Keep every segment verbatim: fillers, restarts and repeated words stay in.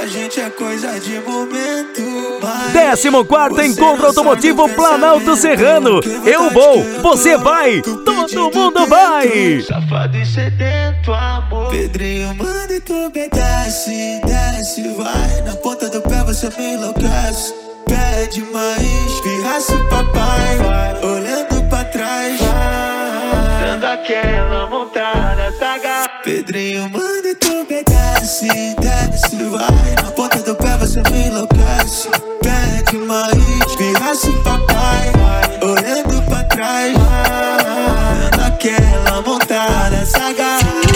gente é coisa de momento. décimo quarto Encontro Automotivo Planalto Serrano. Eu vou, você vai, todo mundo vai. Safado e sedento, amor. Pedrinho, manda e tu obedece. Desce, vai. Na ponta do pé você me enlouquece. Pede mais, pirraça o papai. Olhando pra trás, dando aquela montada, saga. Pedrinho, manda e tu obedece. Desce, vai. Na ponta do pé você me enlouquece. Pede mais, pirraça o papai. Olhando pra trás, dando aquela montada, saga.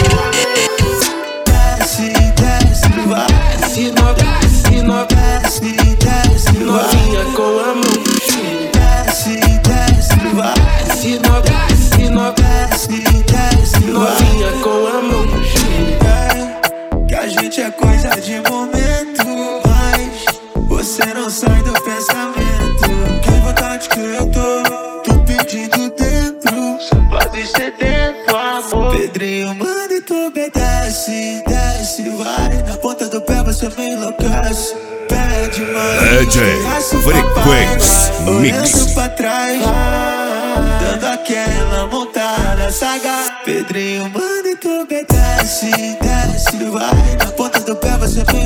Desce, desce, vai. Se não desce, não Desce, desce, vai. novinha com a mão no chão. Desce, desce, vai. Se não desce, não Desce, desce, vai. novinha com a mão no chão. É, que a gente é coisa de momento, mas você não sai do pensamento. Que vontade que eu tô, tô pedindo dentro. Só pode ser dentro, amor. Pedrinho, manda e tu obedece. Desce, vai. Na ponta do pé você me enlouquece. Pede mais, D J Frequenz Mix. olhando pra trás, dando aquela montada, saga. Pedrinho, manda e tu obedece. Desce, vai. Na ponta do pé você me